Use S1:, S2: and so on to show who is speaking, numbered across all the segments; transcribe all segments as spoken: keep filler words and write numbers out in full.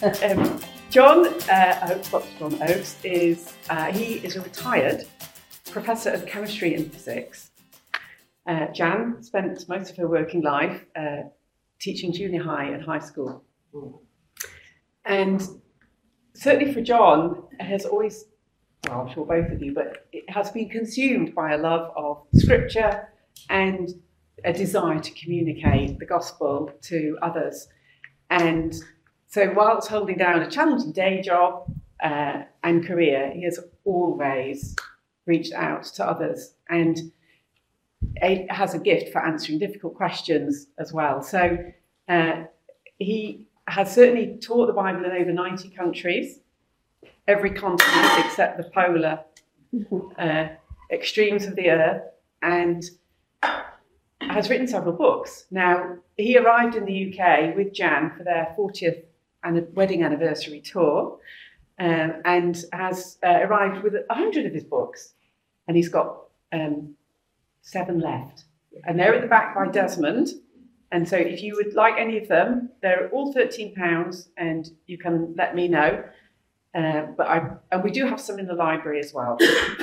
S1: um, John uh, Oakes, Doctor John Oakes, is uh, he is a retired professor of chemistry and physics. Uh, Jan spent most of her working life uh, teaching junior high and high school. And certainly for John, it has always, well, I'm sure both of you, but it has been consumed by a love of scripture and a desire to communicate the gospel to others. And so whilst holding down a challenging day job uh, and career, he has always reached out to others and it has a gift for answering difficult questions as well. So uh, he has certainly taught the Bible in over ninety countries, every continent except the polar uh, extremes of the earth, and has written several books. Now, he arrived in the U K with Jan for their fortieth wedding anniversary tour, um, and has uh, arrived with a hundred of his books, and he's got um, seven left. And they're at the back by Desmond. And so if you would like any of them, they're all thirteen pounds, and you can let me know. Uh, but I, and we do have some in the library as well.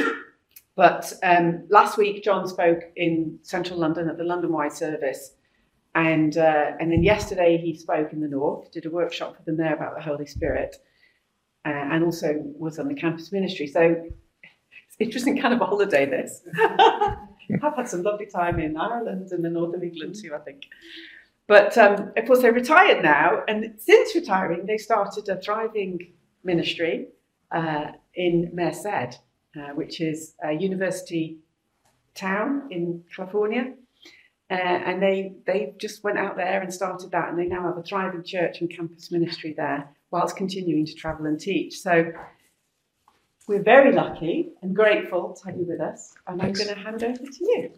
S1: But um, last week, John spoke in central London at the London-wide service. And, uh, and then yesterday, he spoke in the north, did a workshop for them there about the Holy Spirit, uh, and also was on the campus ministry. So it's interesting kind of a holiday, this. I've had some lovely time in Ireland and the north of England too, I think. But um, of course, they're retired now. And since retiring, they started a thriving ministry uh, in Merced, uh, which is a university town in California. Uh, and they they just went out there and started that. And they now have a thriving church and campus ministry there, whilst continuing to travel and teach. So we're very lucky and grateful to have you with us. And Thanks. I'm going to hand over to you.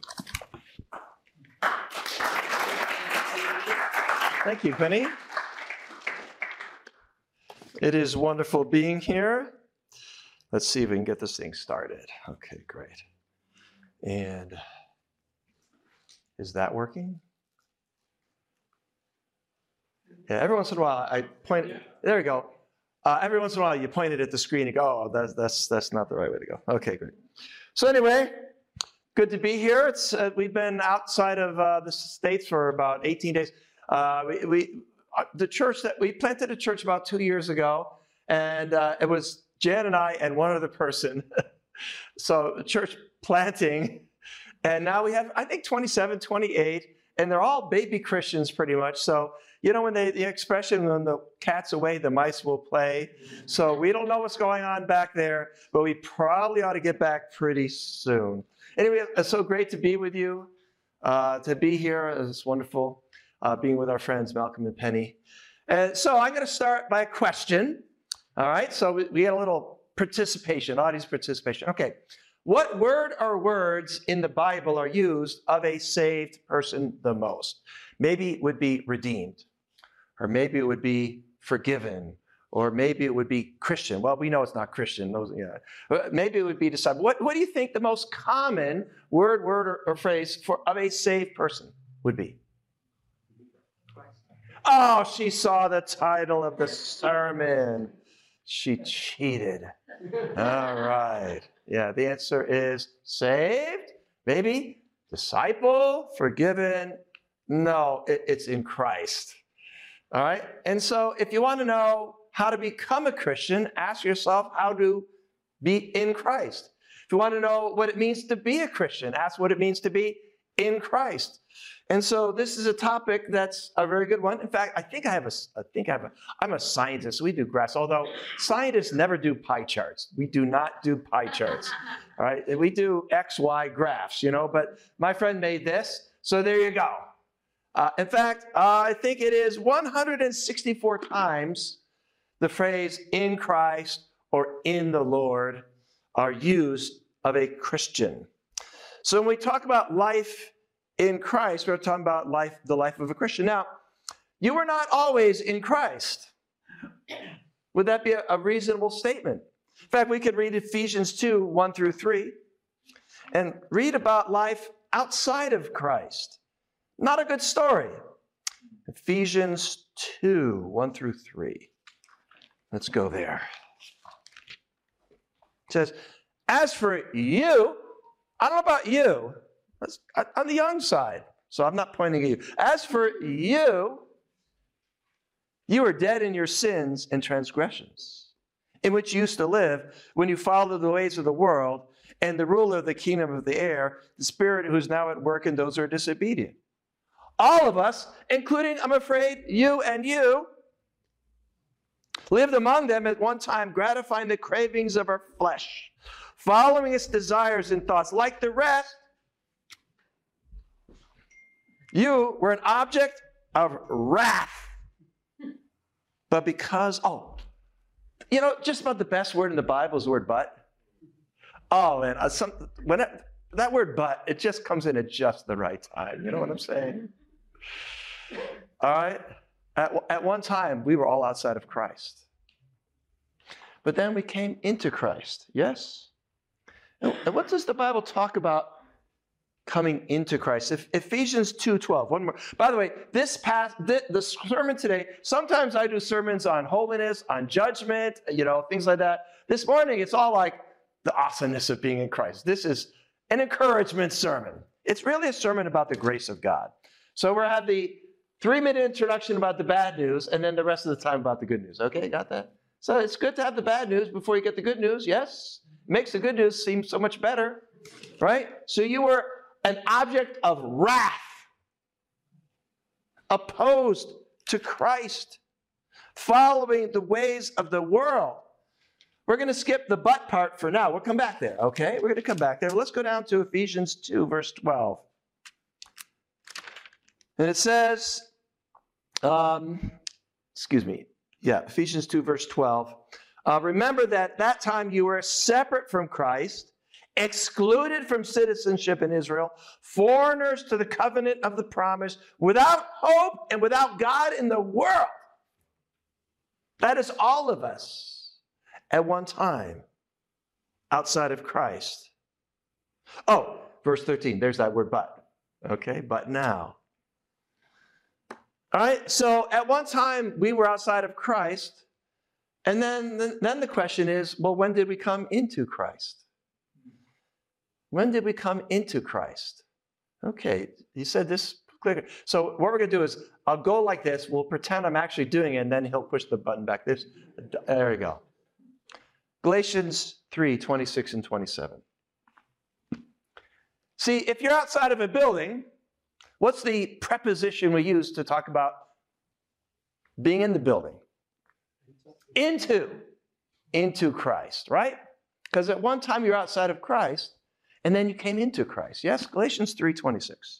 S2: Thank you, Penny. It is wonderful being here. Let's see if we can get this thing started. Okay, great. And is that working? Yeah, every once in a while I point, there we go. Uh, every once in a while you point it at the screen and go, oh, that's, that's, that's not the right way to go. Okay, great. So anyway, good to be here. It's, uh, we've been outside of uh, the States for about eighteen days. Uh, we, we uh, the church that we planted a church about two years ago, and uh, it was Jan and I and one other person. So church planting, and now we have, I think, twenty-seven, twenty-eight, and they're all baby Christians pretty much. So, you know, when they, the expression, when the cat's away, the mice will play. So we don't know what's going on back there, but we probably ought to get back pretty soon. Anyway, it's so great to be with you, uh, to be here. It's wonderful uh, being with our friends, Malcolm and Penny. And so I'm going to start by a question. All right, so we, we had a little participation, audience participation. Okay, what word or words in the Bible are used of a saved person the most? Maybe it would be redeemed, or maybe it would be forgiven, or maybe it would be Christian. Well, we know it's not Christian. Those, yeah. Maybe it would be disciple. What, what do you think the most common word, word, or, or phrase for of a saved person would be? Oh, she saw the title of the sermon. She cheated. All right. Yeah, the answer is saved, maybe, disciple, forgiven. No, it, it's in Christ. All right? And so if you want to know how to become a Christian, ask yourself how to be in Christ. If you want to know what it means to be a Christian, ask what it means to be in Christ. And so this is a topic that's a very good one. In fact, I think I have a, I think I have a, I'm a scientist. We do graphs, although scientists never do pie charts. We do not do pie charts, all right? We do X, Y graphs, you know, but my friend made this, so there you go. Uh, in fact, uh, I think it is one hundred sixty-four times the phrase in Christ or in the Lord are used of a Christian. So when we talk about life in Christ, we're talking about life, the life of a Christian. Now, you were not always in Christ. Would that be a, a reasonable statement? In fact, we could read Ephesians two, one through three, and read about life outside of Christ. Not a good story. Ephesians two, one through three. Let's go there. It says, as for you, I don't know about you. That's on the young side, so I'm not pointing at you. As for you, you are dead in your sins and transgressions, in which you used to live when you followed the ways of the world and the ruler of the kingdom of the air, the spirit who is now at work in those who are disobedient. All of us, including, I'm afraid, you and you, lived among them at one time, gratifying the cravings of our flesh, following its desires and thoughts. Like the rest, you were an object of wrath. But because, oh, you know, just about the best word in the Bible is the word but. Oh, man, uh, some, when it, that word but, it just comes in at just the right time. You know what I'm saying? All right? At, at one time, we were all outside of Christ. But then we came into Christ, yes? And, and what does the Bible talk about coming into Christ? If, Ephesians two twelve. One more. By the way, this past the, the sermon today, sometimes I do sermons on holiness, on judgment, you know, things like that. This morning, it's all like the awesomeness of being in Christ. This is an encouragement sermon. It's really a sermon about the grace of God. So we'll have the three-minute introduction about the bad news, and then the rest of the time about the good news. Okay, got that? So it's good to have the bad news before you get the good news, yes? It makes the good news seem so much better, right? So you were an object of wrath, opposed to Christ, following the ways of the world. We're going to skip the but part for now. We'll come back there, okay? We're going to come back there. Let's go down to Ephesians two, verse twelve. And it says, um, excuse me, yeah, Ephesians two, verse twelve. Uh, remember that at that time you were separate from Christ, excluded from citizenship in Israel, foreigners to the covenant of the promise, without hope and without God in the world. That is all of us at one time outside of Christ. Oh, verse thirteen, there's that word but. Okay, but now. All right, so at one time we were outside of Christ, and then, then the question is, well, when did we come into Christ? When did we come into Christ? Okay, he said this clicker. So what we're going to do is, I'll go like this. We'll pretend I'm actually doing it, and then he'll push the button back. This, there we go. Galatians three, twenty-six and twenty-seven. See, if you're outside of a building, what's the preposition we use to talk about being in the building? Into. Into Christ, right? Because at one time you're outside of Christ, and then you came into Christ. Yes, Galatians three, twenty-six.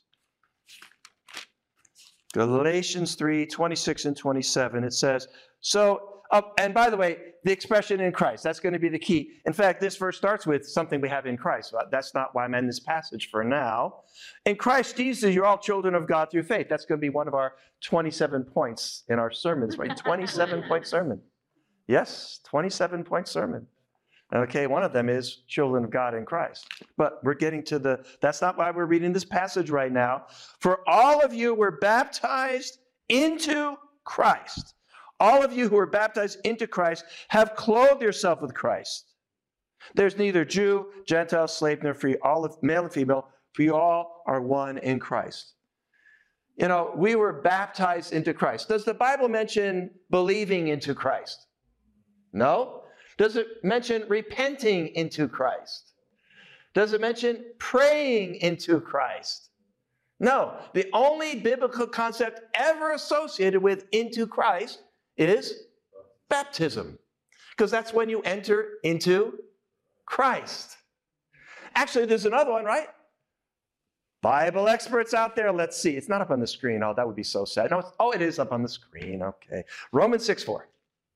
S2: Galatians three, twenty-six and twenty-seven, it says, so, uh, and by the way, the expression in Christ, that's going to be the key. In fact, this verse starts with something we have in Christ. That's not why I'm in this passage for now. In Christ Jesus, you're all children of God through faith. That's going to be one of our twenty-seven points in our sermons, right? twenty-seven point sermon. Yes, twenty-seven point sermon. Okay, one of them is children of God in Christ. But we're getting to the, that's not why we're reading this passage right now. For all of you were baptized into Christ. All of you who are baptized into Christ have clothed yourself with Christ. There's neither Jew, Gentile, slave, nor free, all of male and female, for you all are one in Christ. You know, we were baptized into Christ. Does the Bible mention believing into Christ? No. Does it mention repenting into Christ? Does it mention praying into Christ? No. The only biblical concept ever associated with into Christ is baptism, because that's when you enter into Christ. Actually, there's another one, right? Bible experts out there, let's see. It's not up on the screen. Oh, that would be so sad. No, it's, oh, it is up on the screen. Okay. Romans six four.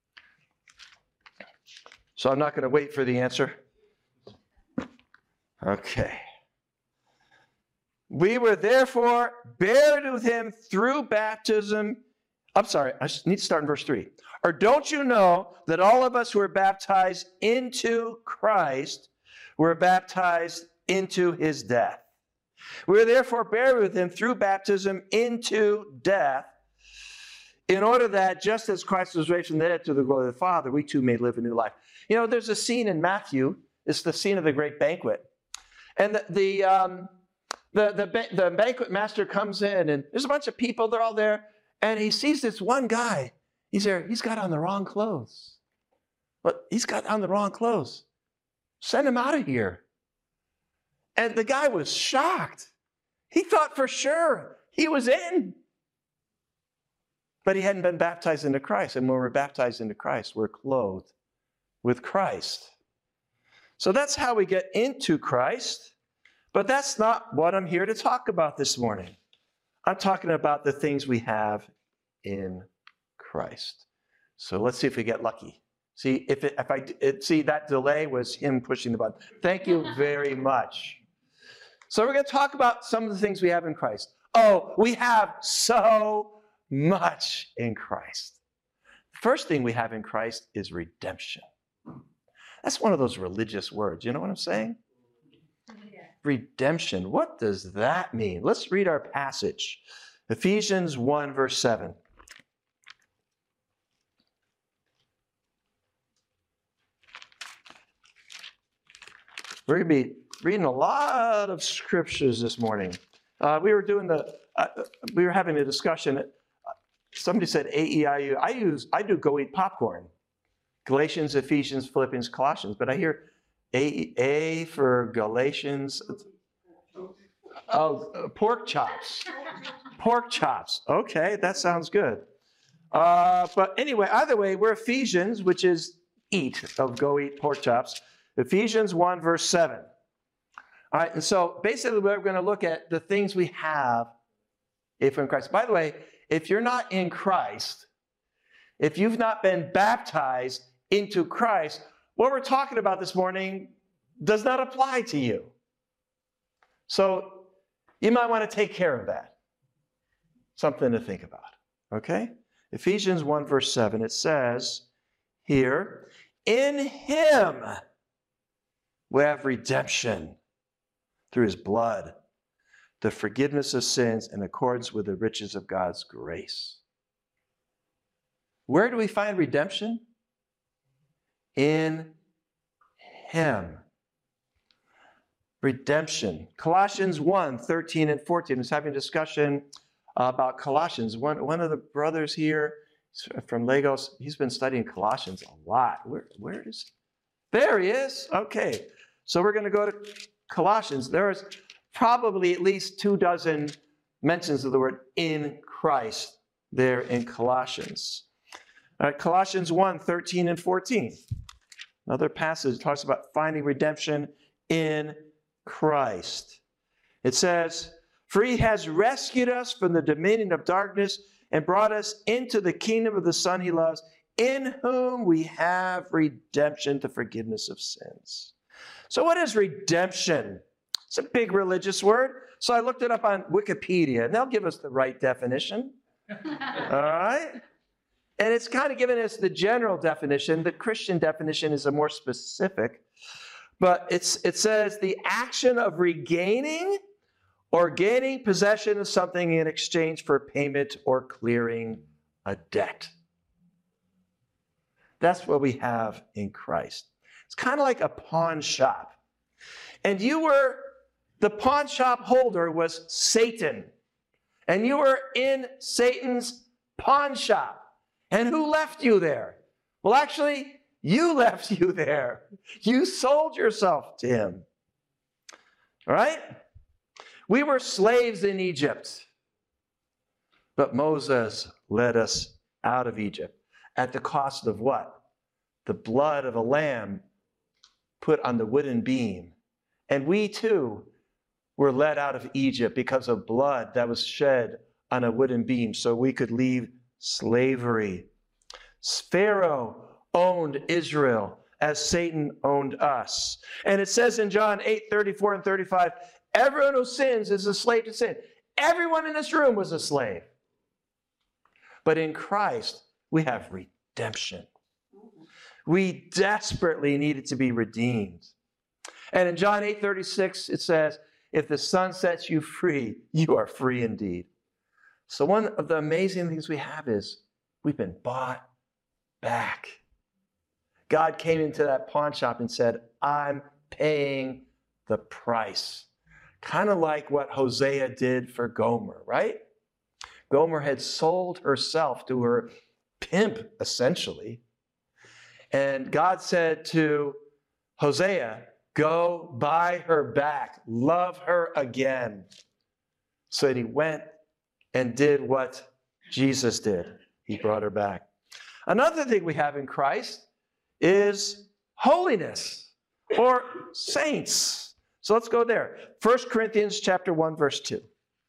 S2: So I'm not going to wait for the answer. Okay. We were therefore buried with him through baptism. I'm sorry, I need to start in verse three. Or don't you know that all of us who are baptized into Christ were baptized into his death? We were therefore buried with him through baptism into death, in order that just as Christ was raised from the dead to the glory of the Father, we too may live a new life. You know, there's a scene in Matthew. It's the scene of the great banquet. And the, the, um, the, the, the banquet master comes in, and there's a bunch of people. They're all there. And he sees this one guy. He's there. He's got on the wrong clothes. But he's got on the wrong clothes. Send him out of here. And the guy was shocked. He thought for sure he was in. But he hadn't been baptized into Christ. And when we're baptized into Christ, we're clothed with Christ. So that's how we get into Christ. But that's not what I'm here to talk about this morning. I'm talking about the things we have in Christ. So let's see if we get lucky. See, if, it, if I it, see that delay was him pushing the button. Thank you very much. So we're going to talk about some of the things we have in Christ. Oh, we have so much in Christ. The first thing we have in Christ is redemption. That's one of those religious words. You know what I'm saying? Yeah. Redemption. What does that mean? Let's read our passage. Ephesians one, verse seven. We're going to be reading a lot of scriptures this morning. Uh, we were doing the, uh, we were having a discussion. Somebody said A E I U. I use, I do go eat popcorn. Galatians, Ephesians, Philippians, Colossians. But I hear A, A for Galatians. Oh, pork chops. Pork chops. Okay, that sounds good. Uh, but anyway, either way, we're Ephesians, which is eat, of go eat pork chops. Ephesians one, verse seven. All right, and so basically we're going to look at the things we have if we're in Christ. By the way, if you're not in Christ, if you've not been baptized into Christ, what we're talking about this morning does not apply to you. So you might want to take care of that. Something to think about, okay? Ephesians one, verse seven, it says here, in him we have redemption through his blood, the forgiveness of sins in accordance with the riches of God's grace. Where do we find redemption? In him. Redemption. Colossians one, thirteen and fourteen. I was having a discussion about Colossians. One, one of the brothers here from Lagos, he's been studying Colossians a lot. Where, where is he? There he is. Okay. So we're going to go to Colossians. There's probably at least two dozen mentions of the word in Christ there in Colossians. All right, Colossians one, thirteen and fourteen. Another passage talks about finding redemption in Christ. It says, for he has rescued us from the dominion of darkness and brought us into the kingdom of the Son he loves, in whom we have redemption, the forgiveness of sins. So what is redemption? It's a big religious word. So I looked it up on Wikipedia, and they'll give us the right definition. All right? And it's kind of giving us the general definition. The Christian definition is a more specific. But it's, it says the action of regaining or gaining possession of something in exchange for payment or clearing a debt. That's what we have in Christ. It's kind of like a pawn shop. And you were, the pawn shop holder was Satan. And you were in Satan's pawn shop. And who left you there? Well, actually, you left you there. You sold yourself to him. All right? We were slaves in Egypt. But Moses led us out of Egypt at the cost of what? The blood of a lamb put on the wooden beam. And we too were led out of Egypt because of blood that was shed on a wooden beam so we could leave slavery. Pharaoh owned Israel as Satan owned us. And it says in John eight, thirty-four and thirty-five, everyone who sins is a slave to sin. Everyone in this room was a slave. But in Christ, we have redemption. We desperately needed to be redeemed. And in John eight, thirty-six, it says, if the Son sets you free, you are free indeed. So one of the amazing things we have is We've been bought back. God came into that pawn shop and said, I'm paying the price. Kind of like what Hosea did for Gomer, right? Gomer had sold herself to her pimp, essentially. And God said to Hosea, go buy her back, love her again. So that he went and did what Jesus did. He brought her back. Another thing we have in Christ is holiness or saints. So let's go there. First Corinthians chapter one, verse two.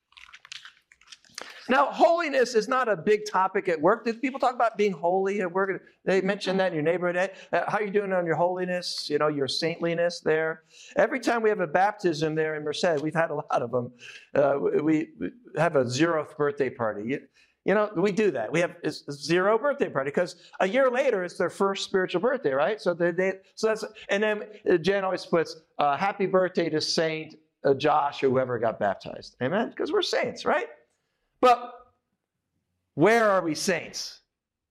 S2: Now, holiness is not a big topic at work. Did people talk about being holy at work? They mentioned that in your neighborhood. Uh, how are you doing on your holiness, you know, your saintliness there? Every time we have a baptism there in Merced, we've had a lot of them. Uh, we, we have a zeroth birthday party. You, you know, we do that. We have a zero birthday party because a year later it's their first spiritual birthday, right? So they, they so that's and then Jen always puts uh, happy birthday to Saint uh, Josh or whoever got baptized. Amen? Because we're saints, right? But where are we saints?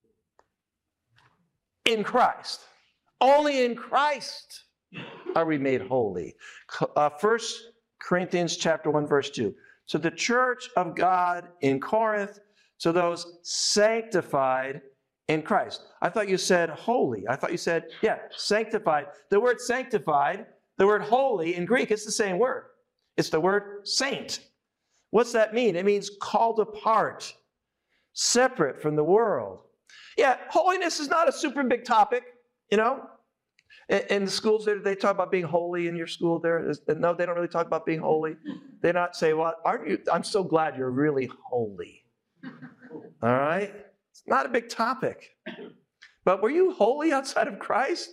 S2: In Christ. Only in Christ are we made holy. Uh, First Corinthians chapter one, verse two. To the church of God in Corinth, to those sanctified in Christ. I thought you said holy. I thought you said, yeah, sanctified. The word sanctified, the word holy in Greek, it's the same word. It's the word saint. What's that mean? It means called apart, separate from the world. Yeah, holiness is not a super big topic, you know. In, in the schools, they, they talk about being holy in your school there. No, they don't really talk about being holy. They not say, well, aren't you? I'm so glad you're really holy. All right? It's not a big topic. But were you holy outside of Christ?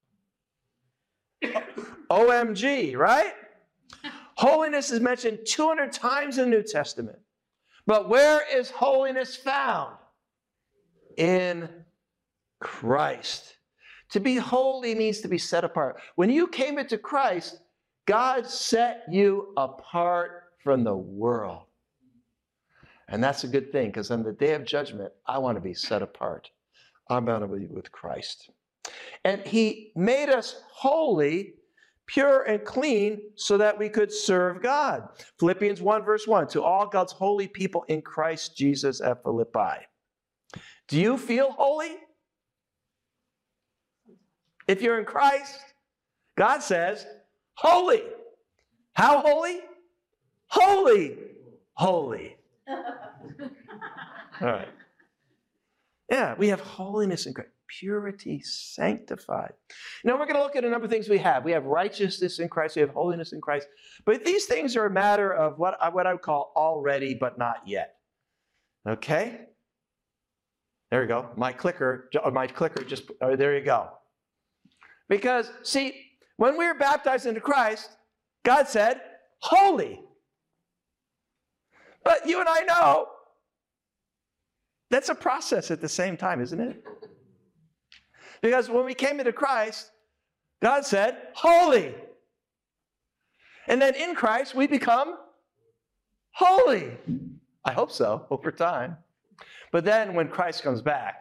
S2: O M G, right? Holiness is mentioned two hundred times in the New Testament. But where is holiness found? In Christ. To be holy means to be set apart. When you came into Christ, God set you apart from the world. And that's a good thing, because on the day of judgment, I want to be set apart. I'm going to be with Christ. And he made us holy, pure and clean, so that we could serve God. Philippians one, verse one, to all God's holy people in Christ Jesus at Philippi. Do you feel holy? If you're in Christ, God says, holy. How holy? Holy. Holy. All right. Yeah, we have holiness in Christ. Purity, sanctified. Now we're going to look at a number of things we have. We have righteousness in Christ. We have holiness in Christ. But these things are a matter of what I, what I would call already but not yet. Okay? There you go. My clicker, my clicker just, oh, there you go. Because, see, when we were baptized into Christ, God said, holy. But you and I know that's a process at the same time, isn't it? Because when we came into Christ, God said, holy. And then in Christ, we become holy. I hope so, over time. But then when Christ comes back,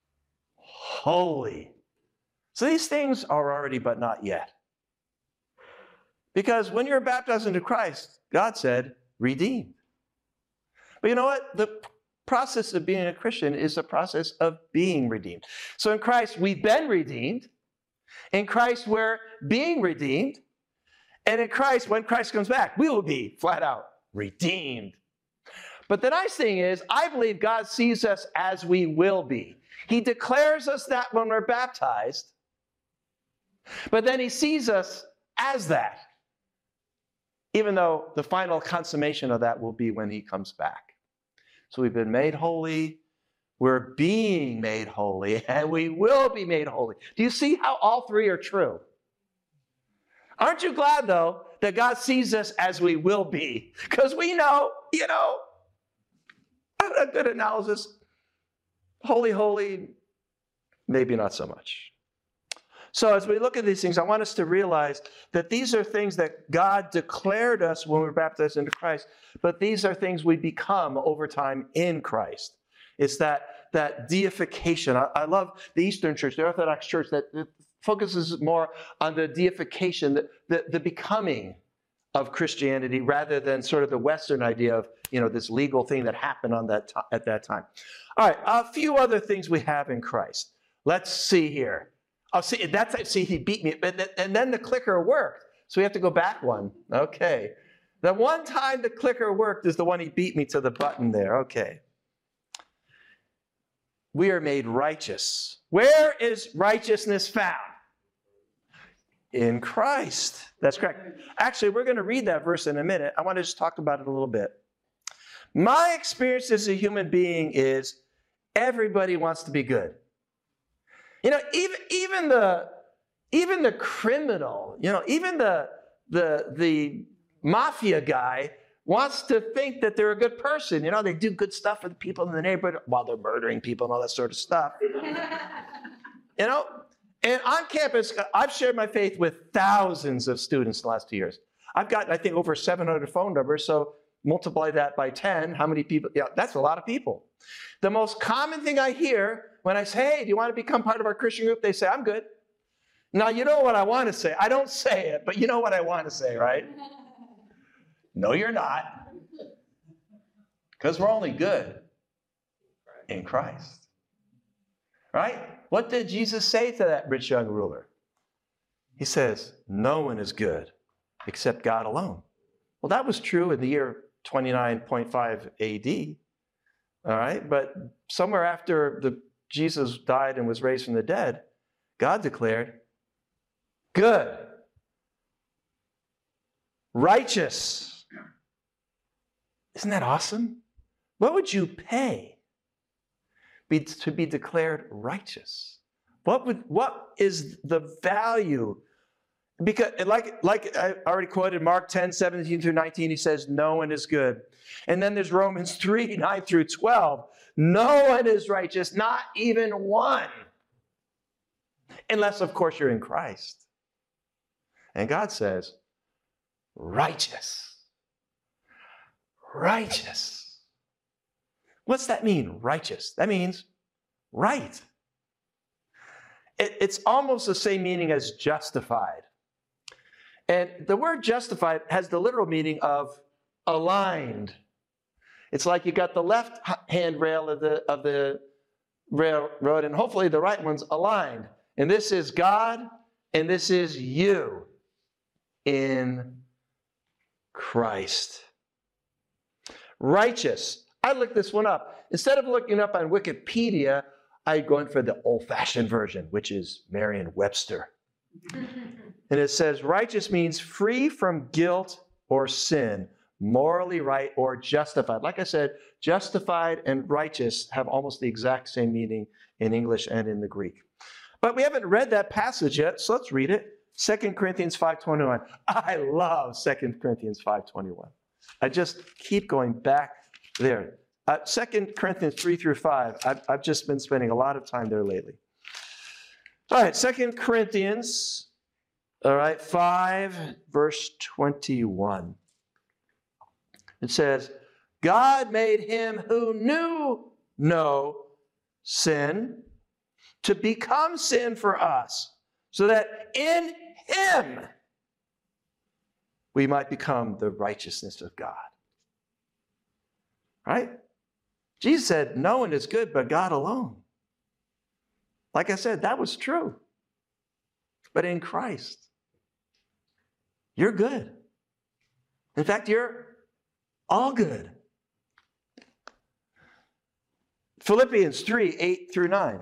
S2: holy. So these things are already, but not yet. Because when you're baptized into Christ, God said, redeemed. But you know what? The process of being a Christian is a process of being redeemed. So in Christ, we've been redeemed. In Christ, we're being redeemed. And in Christ, when Christ comes back, we will be flat out redeemed. But the nice thing is, I believe God sees us as we will be. He declares us that when we're baptized, but then he sees us as that, even though the final consummation of that will be when he comes back. So we've been made holy, we're being made holy, and we will be made holy. Do you see how all three are true? Aren't you glad, though, that God sees us as we will be? Because we know, you know, a good analysis, holy, holy, maybe not so much. So as we look at these things, I want us to realize that these are things that God declared us when we were baptized into Christ, but these are things we become over time in Christ. It's that that deification. I, I love the Eastern Church, the Orthodox Church, that, that focuses more on the deification, the, the, the becoming of Christianity, rather than sort of the Western idea of, you know, this legal thing that happened on that t- at that time. All right, a few other things we have in Christ. Let's see here. Oh, see, that's, see, he beat me, and then the clicker worked. So we have to go back one. Okay. The one time the clicker worked is the one he beat me to the button there. Okay. We are made righteous. Where is righteousness found? In Christ. That's correct. Actually, we're going to read that verse in a minute. I want to just talk about it a little bit. My experience as a human being is everybody wants to be good. You know, even, even the even the criminal, you know, even the the the mafia guy wants to think that they're a good person. You know, they do good stuff for the people in the neighborhood while they're murdering people and all that sort of stuff. You know, and on campus, I've shared my faith with thousands of students the last two years. I've got, I think, over seven hundred phone numbers, so multiply that by ten. How many people? Yeah, that's a lot of people. The most common thing I hear when I say, hey, do you want to become part of our Christian group? They say, I'm good. Now, you know what I want to say. I don't say it, but you know what I want to say, right? No, you're not. Because we're only good in Christ. Right? What did Jesus say to that rich young ruler? He says, no one is good except God alone. Well, that was true in the year twenty-nine point five A D. All right? But somewhere after the Jesus died and was raised from the dead, God declared, good, righteous. Isn't that awesome? What would you pay be, to be declared righteous? What would what is the value? Because like, like I already quoted Mark ten, seventeen through nineteen, he says, no one is good. And then there's Romans three, nine through twelve. No one is righteous, not even one. Unless, of course, you're in Christ. And God says, righteous. Righteous. What's that mean, righteous? That means right. It, it's almost the same meaning as justified. And the word justified has the literal meaning of aligned. It's like you got the left hand rail of the, of the railroad, and hopefully the right one's aligned. And this is God, and this is you in Christ. Righteous. I looked this one up. Instead of looking up on Wikipedia, I go in for the old-fashioned version, which is Merriam-Webster. And it says, righteous means free from guilt or sin, morally right or justified. Like I said, justified and righteous have almost the exact same meaning in English and in the Greek. But we haven't read that passage yet, so let's read it. Second Corinthians five twenty-one. I love Second Corinthians five twenty-one. I just keep going back there. Uh, Second Corinthians three through five. I've, I've just been spending a lot of time there lately. All right, Second Corinthians, all right, five, verse twenty-one. It says, God made him who knew no sin to become sin for us, so that in him we might become the righteousness of God. Right? Jesus said, no one is good but God alone. Like I said, that was true. But in Christ, you're good. In fact, you're all good. Philippians three, eight through nine.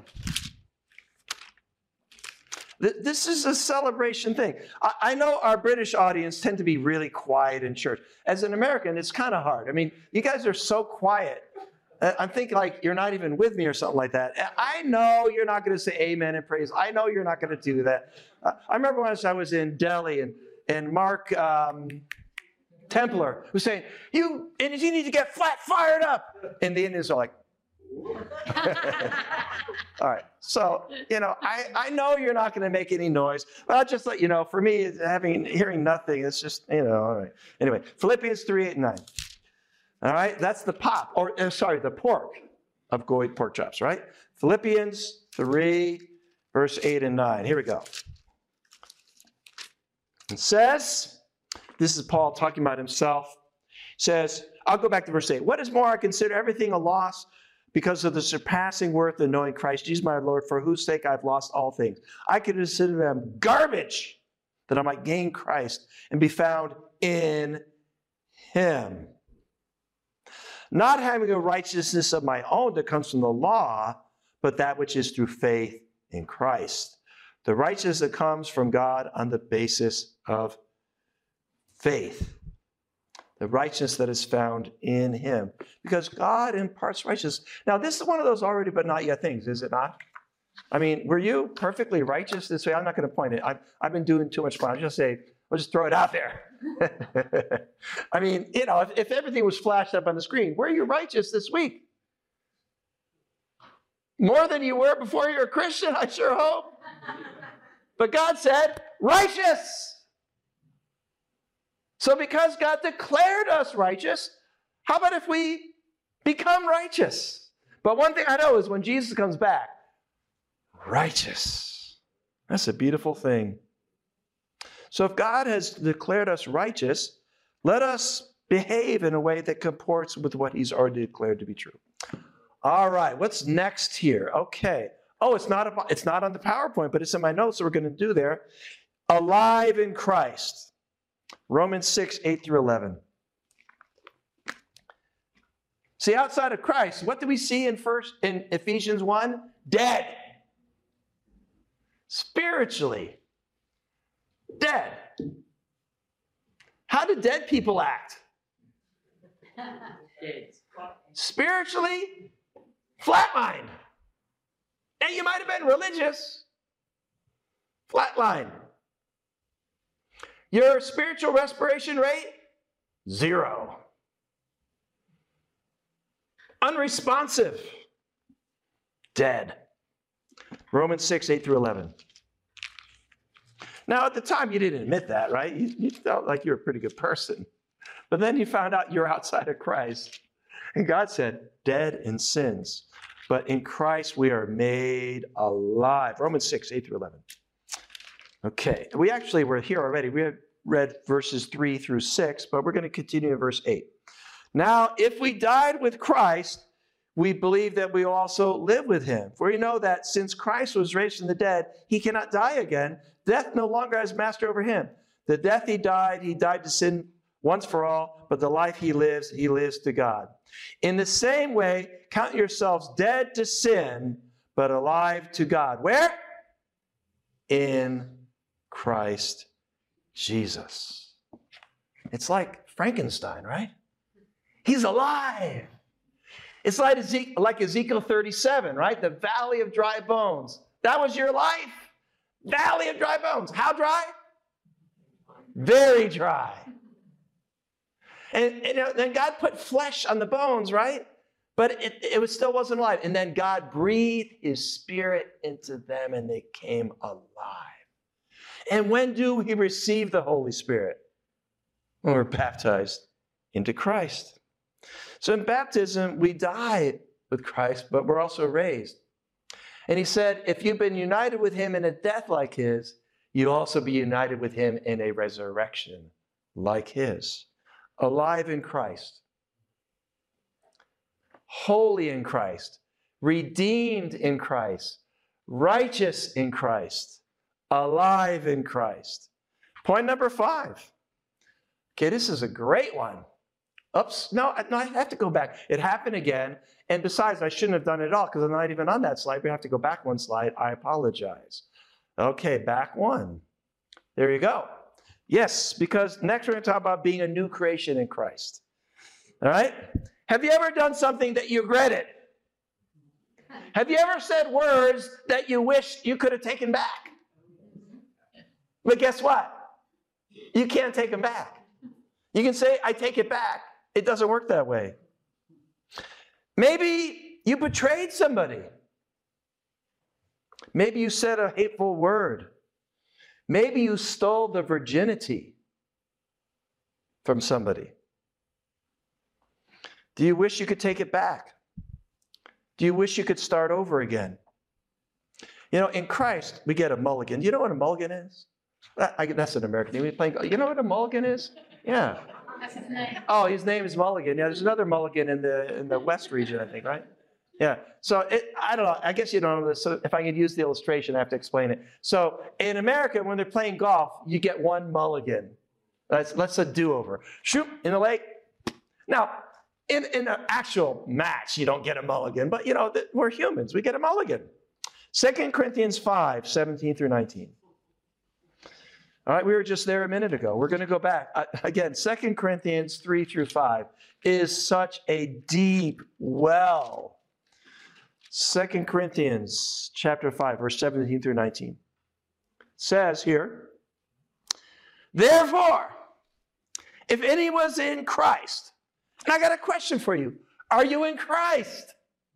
S2: This is a celebration thing. I know our British audience tend to be really quiet in church. As an American, it's kind of hard. I mean, you guys are so quiet. I'm thinking like you're not even with me or something like that. I know you're not going to say amen and praise. I know you're not going to do that. I remember once I was in Delhi and, and Mark um, Templar was saying, you Indians, you need to get flat fired up. And the Indians are like, all right. So, you know, I, I know you're not going to make any noise, but I'll just let you know, for me, having hearing nothing, it's just, you know, all right. Anyway, Philippians three, eight, and nine. All right, that's the pop, or uh, sorry, the pork. of goy pork chops, right? Philippians three, verse eight and nine. Here we go. It says, this is Paul talking about himself. Says, I'll go back to verse eight. What is more, I consider everything a loss because of the surpassing worth of knowing Christ Jesus my Lord, for whose sake I've lost all things. I consider them garbage, that I might gain Christ and be found in him. Not having a righteousness of my own that comes from the law, but that which is through faith in Christ. The righteousness that comes from God on the basis of faith. The righteousness that is found in him. Because God imparts righteousness. Now, this is one of those already but not yet things, is it not? I mean, were you perfectly righteous this way? I'm not going to point it. I've, I've been doing too much fun. I'll just say, I'll just throw it out there. I mean, you know, if, if everything was flashed up on the screen, were you righteous this week? More than you were before you were a Christian, I sure hope. But God said, righteous. So because God declared us righteous, how about if we become righteous? But one thing I know is when Jesus comes back, righteous. That's a beautiful thing. So if God has declared us righteous, let us behave in a way that comports with what he's already declared to be true. All right, what's next here? Okay. Oh, it's not, a, it's not on the PowerPoint, but it's in my notes, so we're going to do there. Alive in Christ. Romans six, eight through eleven. See, outside of Christ, what do we see in first in Ephesians one? Dead. Spiritually. Dead. How do dead people act?
S3: Dead.
S2: Spiritually, flatline. And you might have been religious. Flatline. Your spiritual respiration rate? Zero. Unresponsive. Dead. Romans six, eight through eleven. Now, at the time, you didn't admit that, right? You, you felt like you were a pretty good person. But then you found out you're outside of Christ. And God said, dead in sins. But in Christ, we are made alive. Romans six, eight through eleven. Okay, we actually were here already. We had read verses three through six, but we're going to continue in verse eight. Now, if we died with Christ, we believe that we also live with him. For we know that since Christ was raised from the dead, he cannot die again. Death no longer has master over him. The death he died, he died to sin once for all, but the life he lives, he lives to God. In the same way, count yourselves dead to sin, but alive to God. Where? In Christ Jesus. It's like Frankenstein, right? He's alive. It's like Ezekiel, like Ezekiel thirty-seven, right? The valley of dry bones. That was your life. Valley of dry bones. How dry? Very dry. And, and then God put flesh on the bones, right? But it, it was, still wasn't alive. And then God breathed his spirit into them and they came alive. And when do we receive the Holy Spirit? When we're baptized into Christ. So in baptism, we die with Christ, but we're also raised. And he said, if you've been united with him in a death like his, you'll also be united with him in a resurrection like his. Alive in Christ. Holy in Christ. Redeemed in Christ. Righteous in Christ. Alive in Christ. Point number five. Okay, this is a great one. Oops, no, no, I have to go back. It happened again. And besides, I shouldn't have done it all because I'm not even on that slide. We have to go back one slide. I apologize. Okay, back one. There you go. Yes, because next we're going to talk about being a new creation in Christ. All right? Have you ever done something that you regretted? Have you ever said words that you wish you could have taken back? But guess what? You can't take them back. You can say, I take it back. It doesn't work that way. Maybe you betrayed somebody. Maybe you said a hateful word. Maybe you stole the virginity from somebody. Do you wish you could take it back? Do you wish you could start over again? You know, in Christ, we get a mulligan. You know what a mulligan is? That, I, that's an American name. We play, you know what a mulligan is? Yeah.
S3: That's his name.
S2: Oh, his name is Mulligan. Yeah, there's another Mulligan in the in the West region, I think, right? Yeah. So it, I don't know. I guess you don't know this. So if I could use the illustration, I have to explain it. So in America, when they're playing golf, you get one mulligan. That's, that's a do-over. Shoot in the lake. Now, in, in an actual match, you don't get a mulligan. But, you know, we're humans. We get a mulligan. Second Corinthians five, seventeen through nineteen. All right, we were just there a minute ago. We're going to go back. Uh, again, Second Corinthians three through five is such a deep well. Second Corinthians chapter five, verse seventeen through nineteen. Says here, therefore, if anyone's in Christ, and I got a question for you. Are you in Christ?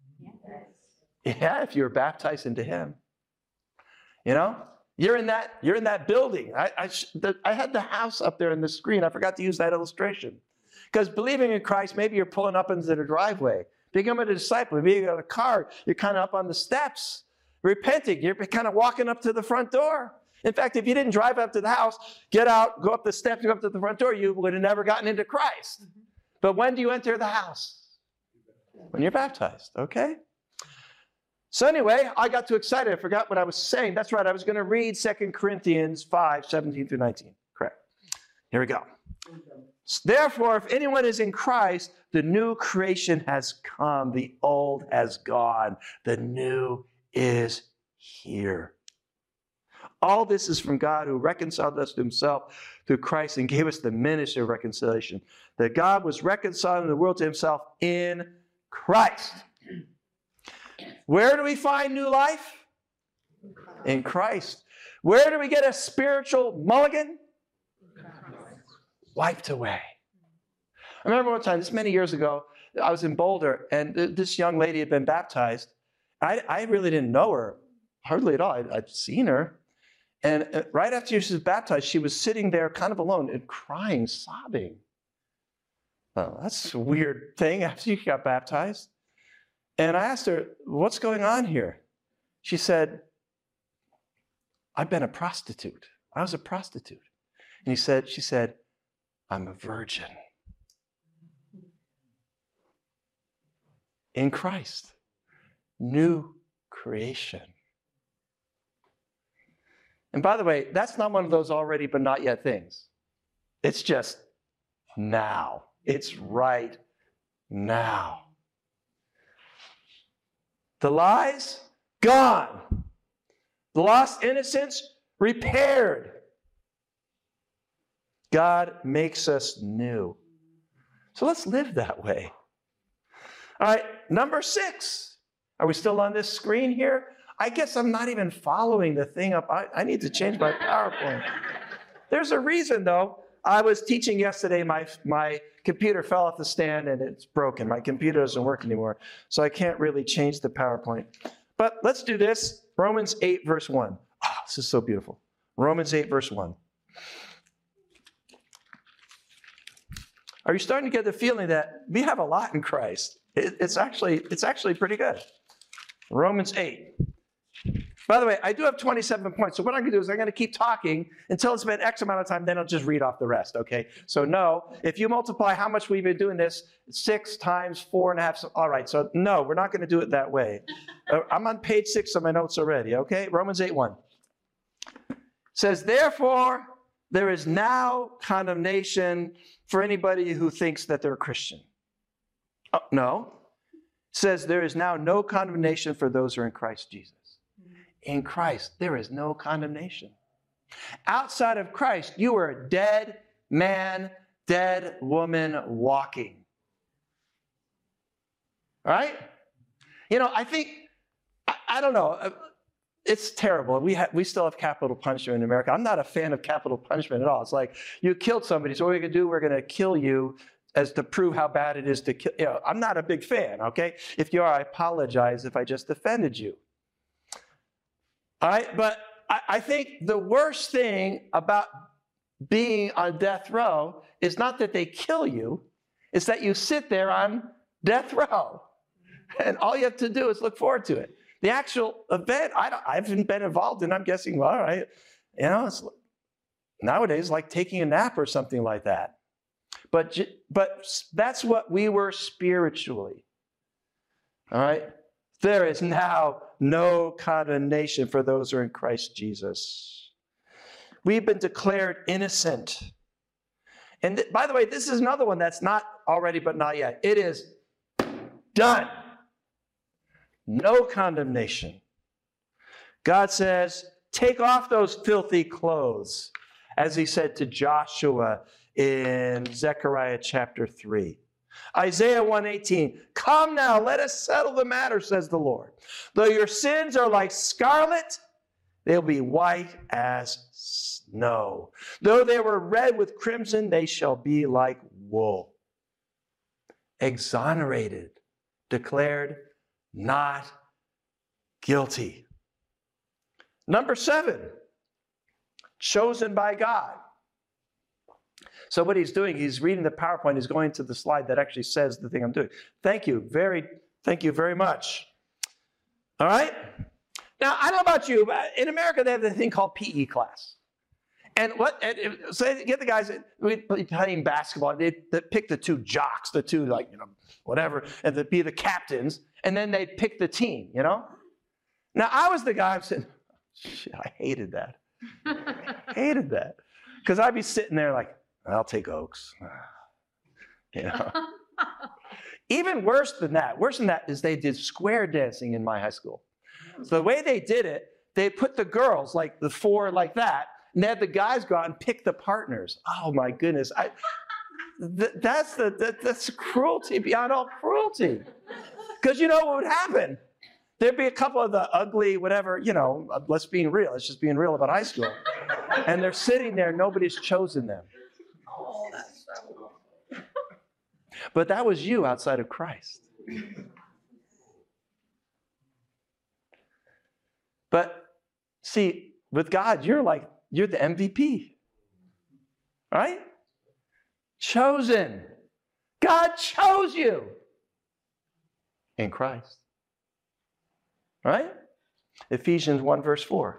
S2: Yes. Yeah, if you're baptized into him. You know? You're in that, you're in that building. I, I, the, I had the house up there in the screen. I forgot to use that illustration. Because believing in Christ, maybe you're pulling up into the driveway. Becoming a disciple, maybe you got a car, you're kind of up on the steps. Repenting, you're kind of walking up to the front door. In fact, if you didn't drive up to the house, get out, go up the steps, go up to the front door, you would have never gotten into Christ. Mm-hmm. But when do you enter the house? When you're baptized, okay? So anyway, I got too excited. I forgot what I was saying. That's right. I was going to read Second Corinthians five, seventeen through nineteen. Correct. Here we go. Therefore, if anyone is in Christ, the new creation has come. The old has gone. The new is here. All this is from God who reconciled us to himself through Christ and gave us the ministry of reconciliation. That God was reconciling the world to himself in Christ. Where do we find new life? In Christ. Where do we get a spiritual mulligan? Wiped away. I remember one time, this many years ago, I was in Boulder, and this young lady had been baptized. I, I really didn't know her, hardly at all. I'd, I'd seen her. And right after she was baptized, she was sitting there kind of alone and crying, sobbing. Oh, that's a weird thing after you got baptized. And I asked her, what's going on here? She said, I've been a prostitute. I was a prostitute. And he said, she said, I'm a virgin. In Christ. New creation. And by the way, that's not one of those already but not yet things. It's just now. It's right now. The lies, gone. The lost innocence, repaired. God makes us new. So let's live that way. All right, number six. Are we still on this screen here? I guess I'm not even following the thing up. I, I need to change my PowerPoint. There's a reason, though. I was teaching yesterday. My, my computer fell off the stand, and it's broken. My computer doesn't work anymore, so I can't really change the PowerPoint. But let's do this. Romans eight, verse one. Oh, this is so beautiful. Romans eight, verse one. Are you starting to get the feeling that we have a lot in Christ? It, it's actually, it's actually pretty good. Romans eight. By the way, I do have twenty-seven points. So what I'm going to do is I'm going to keep talking until it's been X amount of time. Then I'll just read off the rest, okay? So no, if you multiply how much we've been doing this, six times four and a half. So, all right, so no, we're not going to do it that way. uh, I'm on page six of my notes already, okay? Romans eight one. It says, therefore, there is now condemnation for anybody who thinks that they're a Christian. Oh, no. It says there is now no condemnation for those who are in Christ Jesus. In Christ, there is no condemnation. Outside of Christ, you are a dead man, dead woman walking. All right? You know, I think, I, I don't know, it's terrible. We, ha- we still have capital punishment in America. I'm not a fan of capital punishment at all. It's like, you killed somebody, so what we're going to do, we're going to kill you as to prove how bad it is to kill. You know, I'm not a big fan, okay? If you are, I apologize if I just offended you. All right, but I, I think the worst thing about being on death row is not that they kill you, it's that you sit there on death row. And all you have to do is look forward to it. The actual event, I, don't, I haven't been involved in. I'm guessing, well, all right, you know, it's nowadays like taking a nap or something like that. But, but that's what we were spiritually. All right? There is now no condemnation for those who are in Christ Jesus. We've been declared innocent. And th- by the way, this is another one that's not already but not yet. It is done. No condemnation. God says, take off those filthy clothes, as he said to Joshua in Zechariah chapter three. Isaiah one eighteen, come now, let us settle the matter, says the Lord. Though your sins are like scarlet, they'll be white as snow. Though they were red with crimson, they shall be like wool. Exonerated, declared not guilty. Number seven, chosen by God. So what he's doing, he's reading the PowerPoint, he's going to the slide that actually says the thing I'm doing. Thank you, very, thank you very much. All right? Now, I don't know about you, but in America, they have this thing called P E class. And what, and so they get the guys playing basketball, they, they pick the two jocks, the two, like, you know, whatever, and they'd be the captains, and then they'd pick the team, you know? Now, I was the guy, I'm saying, shit, I hated that. hated that. Because I'd be sitting there like, I'll take Oaks. You know? Even worse than that, worse than that is they did square dancing in my high school. So the way they did it, they put the girls, like the four like that, and they had the guys go out and pick the partners. Oh my goodness. I, th- that's, the, that, that's cruelty beyond all cruelty. Because you know what would happen? There'd be a couple of the ugly, whatever, you know, let's being real. It's just being real about high school. And they're sitting there, nobody's chosen them.
S3: Oh, that's so.
S2: But that was you outside of Christ. But see, with God, you're like, you're the M V P. Right? Chosen. God chose you in Christ. Right? Ephesians one, verse four.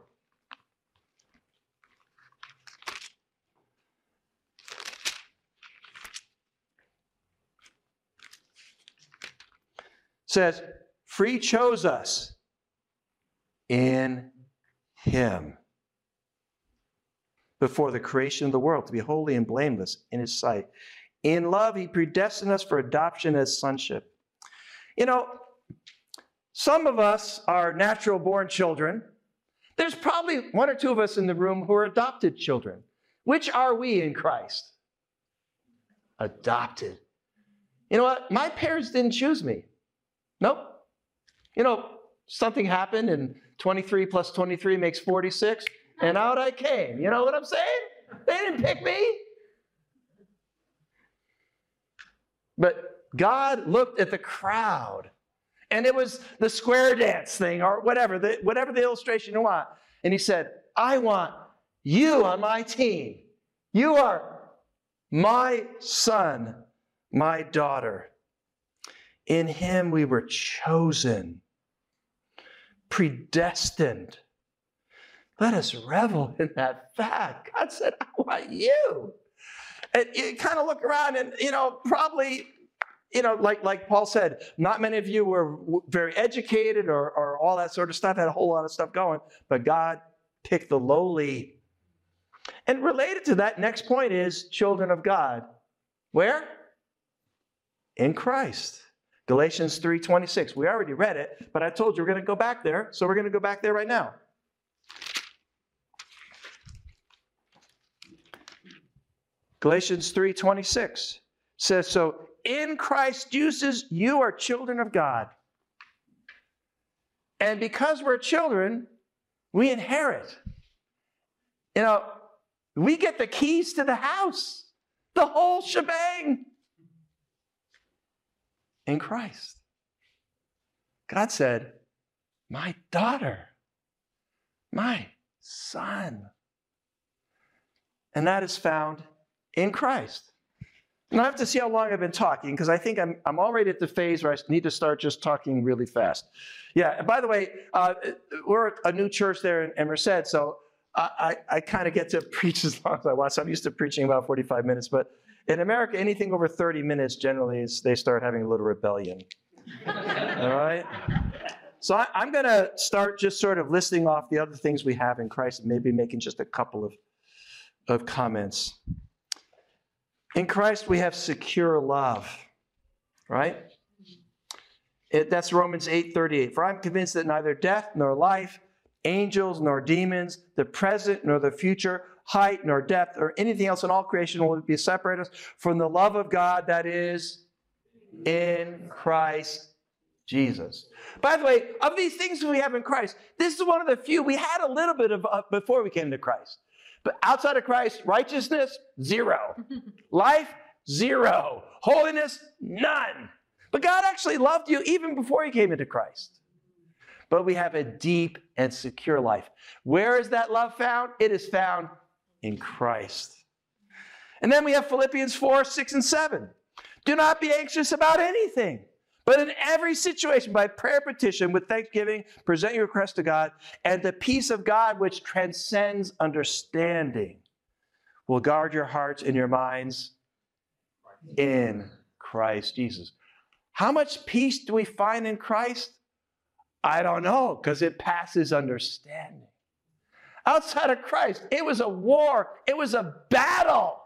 S2: Says, for he chose us in him before the creation of the world to be holy and blameless in his sight. In love, he predestined us for adoption as sonship. You know, some of us are natural born children. There's probably one or two of us in the room who are adopted children. Which are we in Christ? Adopted. You know what? My parents didn't choose me. Nope. You know, something happened and twenty-three plus twenty-three makes forty-six, and out I came. You know what I'm saying? They didn't pick me. But God looked at the crowd, and it was the square dance thing or whatever, the, whatever the illustration you want. And he said, I want you on my team. You are my son, my daughter. In him we were chosen, predestined. Let us revel in that fact. God said, I want you. And you kind of look around and, you know, probably, you know, like, like Paul said, not many of you were very educated or, or all that sort of stuff, had a whole lot of stuff going, but God picked the lowly. And related to that, next point is children of God. Where? In Christ. Galatians three twenty-six. We already read it, but I told you we're going to go back there, so we're going to go back there right now. Galatians three twenty-six says, so in Christ Jesus, you are children of God. And because we're children, we inherit. You know, we get the keys to the house, the whole shebang. In Christ. God said, my daughter, my son. And that is found in Christ. And I have to see how long I've been talking, because I think I'm, I'm already at the phase where I need to start just talking really fast. Yeah, and by the way, uh, we're a new church there in, in Merced, so I, I, I kind of get to preach as long as I want. So I'm used to preaching about forty-five minutes, but in America, anything over thirty minutes, generally, is they start having a little rebellion. All right? So I, I'm going to start just sort of listing off the other things we have in Christ and maybe making just a couple of, of comments. In Christ, we have secure love, right? It, that's Romans eight thirty-eight. For I'm convinced that neither death nor life, angels nor demons, the present nor the future, height nor depth, or anything else in all creation will be separate us from the love of God that is in Christ Jesus. By the way, of these things we have in Christ, this is one of the few we had a little bit of uh, before we came to Christ. But outside of Christ, righteousness, zero. Life, zero. Holiness, none. But God actually loved you even before you came into Christ. But we have a deep and secure life. Where is that love found? It is found in Christ. And then we have Philippians four, six, and seven. Do not be anxious about anything, but in every situation, by prayer petition, with thanksgiving, present your request to God, and the peace of God, which transcends understanding, will guard your hearts and your minds in Christ Jesus. How much peace do we find in Christ? I don't know, because it passes understanding. Outside of Christ, it was a war. It was a battle.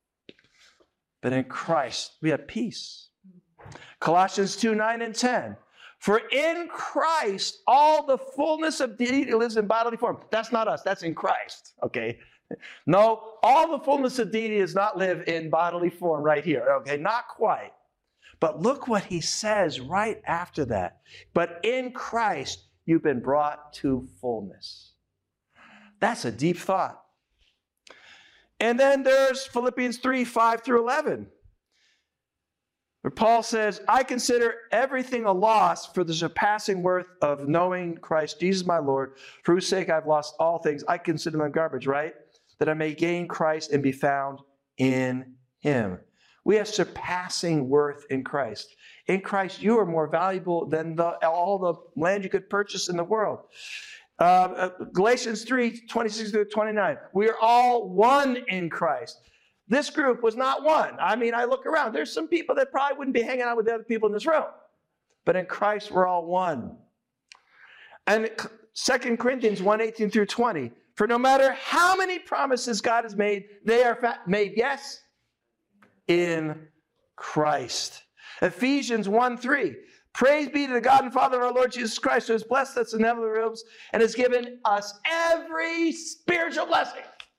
S2: But in Christ, we have peace. Colossians two, nine, and ten. For in Christ, all the fullness of deity lives in bodily form. That's not us. That's in Christ. Okay? No, all the fullness of deity does not live in bodily form right here. Okay? Not quite. But look what he says right after that. But in Christ, you've been brought to fullness. That's a deep thought. And then there's Philippians three, five through eleven. Where Paul says, I consider everything a loss for the surpassing worth of knowing Christ Jesus my Lord, for whose sake I've lost all things. I consider them garbage, right? That I may gain Christ and be found in him. We have surpassing worth in Christ. In Christ, you are more valuable than the, all the land you could purchase in the world. Uh, Galatians three, twenty-six through twenty-nine. We are all one in Christ. This group was not one. I mean, I look around. There's some people that probably wouldn't be hanging out with the other people in this room. But in Christ, we're all one. And Second Corinthians one, eighteen through twenty. For no matter how many promises God has made, they are fa- made, yes, in Christ. Ephesians one, three. Praise be to the God and Father of our Lord Jesus Christ, who has blessed us in heavenly realms and has given us every spiritual blessing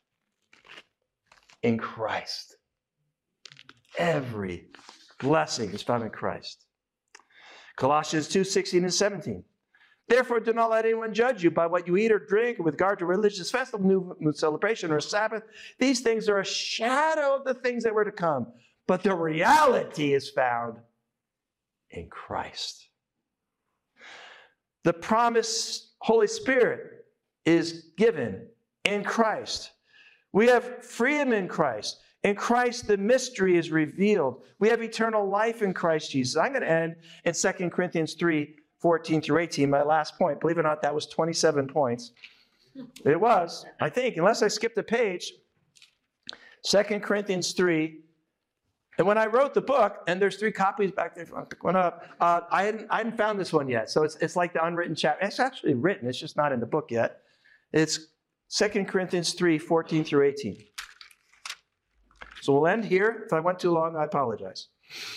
S2: in Christ. Every blessing is found in Christ. Colossians two, sixteen and seventeen. Therefore, do not let anyone judge you by what you eat or drink, or with regard to religious festival, new moon celebration, or Sabbath. These things are a shadow of the things that were to come, but the reality is found in Christ. The promised Holy Spirit is given in Christ. We have freedom in Christ. In Christ, the mystery is revealed. We have eternal life in Christ Jesus. I'm going to end in Second Corinthians three, fourteen through eighteen, my last point. Believe it or not, that was twenty-seven points. It was, I think, unless I skipped a page. Second Corinthians three. And when I wrote the book, and there's three copies back there, if you want to pick one up, uh, I, hadn't, I hadn't found this one yet. So it's, it's like the unwritten chapter. It's actually written. It's just not in the book yet. It's Second Corinthians three, fourteen through eighteen. So we'll end here. If I went too long, I apologize.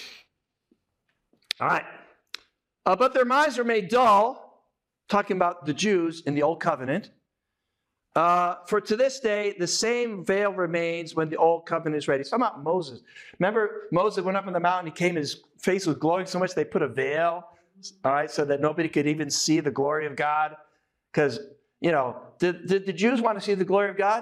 S2: All right. Uh, but their minds were made dull, talking about the Jews in the Old Covenant. Uh, for to this day, the same veil remains when the Old Covenant is ready. So about Moses. Remember, Moses went up on the mountain, he came, his face was glowing so much they put a veil, all right, so that nobody could even see the glory of God. Because, you know, did, did the Jews want to see the glory of God?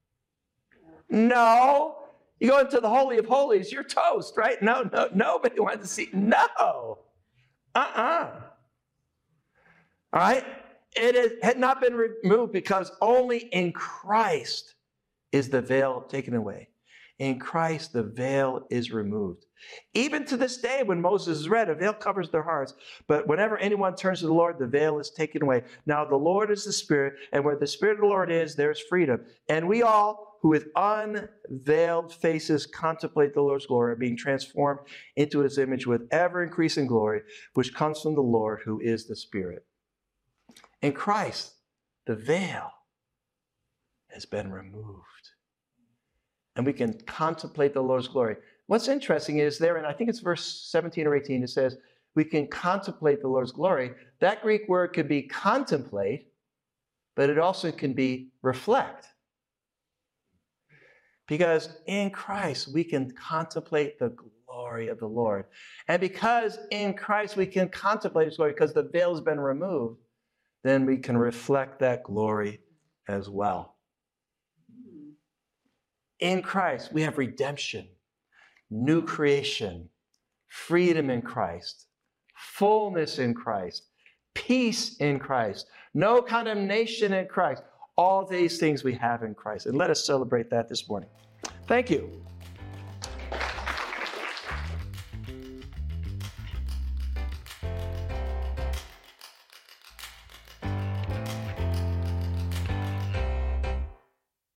S2: No. You go into the Holy of Holies, you're toast, right? No, no, nobody wanted to see. No. Uh-uh. All right? It is, had not been removed because only in Christ is the veil taken away. In Christ, the veil is removed. Even to this day, when Moses is read, a veil covers their hearts. But whenever anyone turns to the Lord, the veil is taken away. Now, the Lord is the Spirit, and where the Spirit of the Lord is, there's freedom. And we all, who with unveiled faces contemplate the Lord's glory, are being transformed into his image with ever-increasing glory, which comes from the Lord, who is the Spirit. In Christ, the veil has been removed. And we can contemplate the Lord's glory. What's interesting is there, and I think it's verse seventeen or eighteen, it says, we can contemplate the Lord's glory. That Greek word could be contemplate, but it also can be reflect. Because in Christ, we can contemplate the glory of the Lord. And because in Christ we can contemplate his glory, because the veil has been removed, then we can reflect that glory as well. In Christ, we have redemption, new creation, freedom in Christ, fullness in Christ, peace in Christ, no condemnation in Christ. All these things we have in Christ. And let us celebrate that this morning. Thank you.